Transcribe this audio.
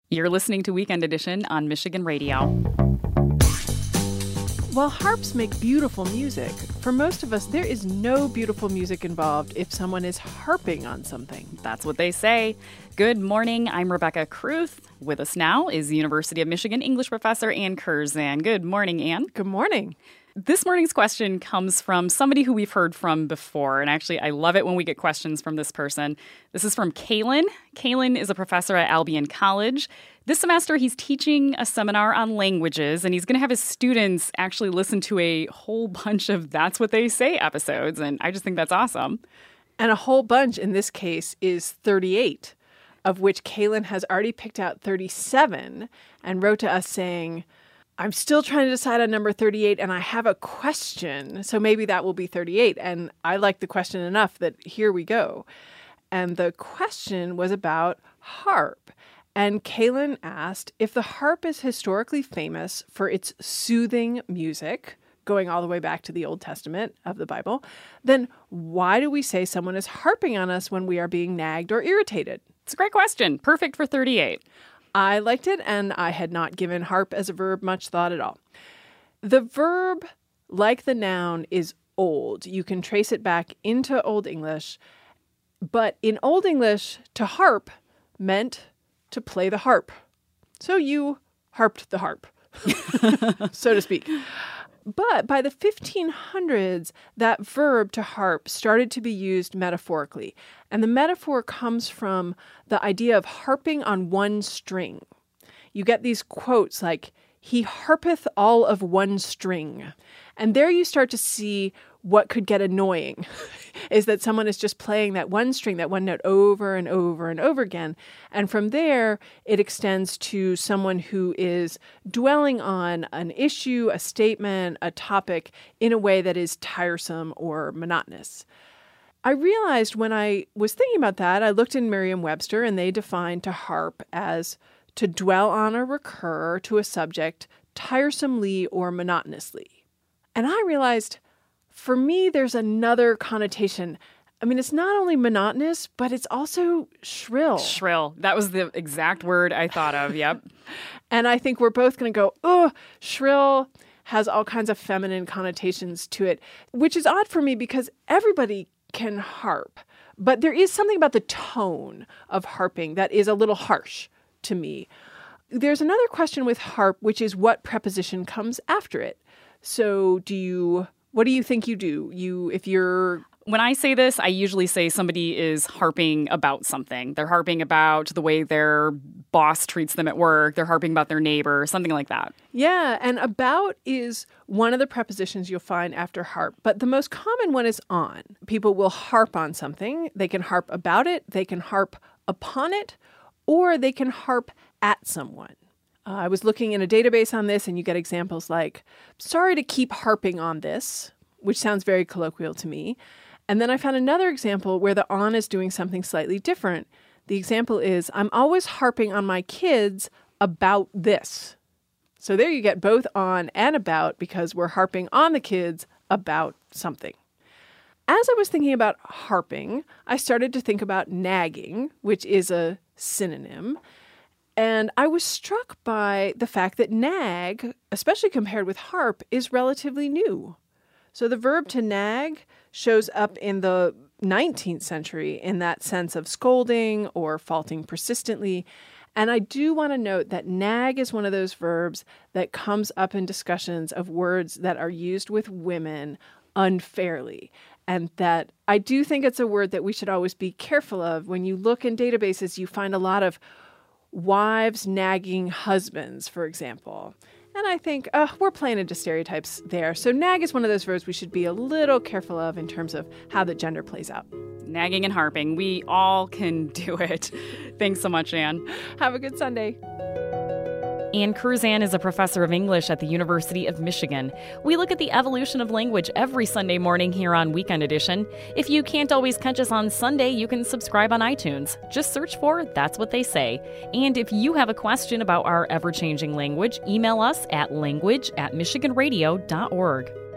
You're listening to Weekend Edition on Michigan Radio. While harps make beautiful music, for most of us, there is no beautiful music involved if someone is harping on something. That's what they say. Good morning. I'm Rebecca Kruth. With us now is University of Michigan English professor Ann Curzan. Good morning, Ann. Good morning. This morning's question comes from somebody who we've heard from before. And actually, I love it when we get questions from this person. This is from Kalen. Kalen is a professor at Albion College. This semester, he's teaching a seminar on languages, and he's going to have his students actually listen to a whole bunch of That's What They Say episodes. And I just think that's awesome. And a whole bunch in this case is 38, of which Kalen has already picked out 37 and wrote to us saying, I'm still trying to decide on number 38, and I have a question, so maybe that will be 38. And I like the question enough that here we go. And the question was about harp. And Kalen asked if the harp is historically famous for its soothing music, going all the way back to the Old Testament of the Bible, then why do we say someone is harping on us when we are being nagged or irritated? It's a great question. Perfect for 38. I liked it, and I had not given harp as a verb much thought at all. The verb, like the noun, is old. You can trace it back into Old English. But in Old English, to harp meant to play the harp. So you harped the harp, so to speak. But by the 1500s, that verb to harp started to be used metaphorically. And the metaphor comes from the idea of harping on one string. You get these quotes like, he harpeth all of one string. And there you start to see what could get annoying, is that someone is just playing that one string, that one note over and over and over again. And from there, it extends to someone who is dwelling on an issue, a statement, a topic in a way that is tiresome or monotonous. I realized when I was thinking about that, I looked in Merriam-Webster, and they define to harp as to dwell on or recur to a subject tiresomely or monotonously. And I realized, for me, there's another connotation. I mean, it's not only monotonous, but it's also shrill. Shrill. That was the exact word I thought of. Yep. And I think we're both going to go, oh, shrill has all kinds of feminine connotations to it, which is odd for me because everybody can harp. But there is something about the tone of harping that is a little harsh to me. There's another question with harp, which is what preposition comes after it. So what do you think you do? When I say this, I usually say somebody is harping about something. They're harping about the way their boss treats them at work. They're harping about their neighbor, something like that. Yeah, and about is one of the prepositions you'll find after harp. But the most common one is on. People will harp on something. They can harp about it. They can harp upon it. Or they can harp at someone. I was looking in a database on this, and you get examples like, sorry to keep harping on this, which sounds very colloquial to me. And then I found another example where the on is doing something slightly different. The example is, I'm always harping on my kids about this. So there you get both on and about because we're harping on the kids about something. As I was thinking about harping, I started to think about nagging, which is a synonym. And I was struck by the fact that nag, especially compared with harp, is relatively new. So the verb to nag shows up in the 19th century in that sense of scolding or faulting persistently. And I do want to note that nag is one of those verbs that comes up in discussions of words that are used with women unfairly. And that I do think it's a word that we should always be careful of. When you look in databases, you find a lot of wives nagging husbands, for example. And I think, we're playing into stereotypes there. So nag is one of those verbs we should be a little careful of in terms of how the gender plays out. Nagging and harping. We all can do it. Thanks so much, Ann. Have a good Sunday. Ann Curzan is a professor of English at the University of Michigan. We look at the evolution of language every Sunday morning here on Weekend Edition. If you can't always catch us on Sunday, you can subscribe on iTunes. Just search for That's What They Say. And if you have a question about our ever-changing language, email us at language@michiganradio.org.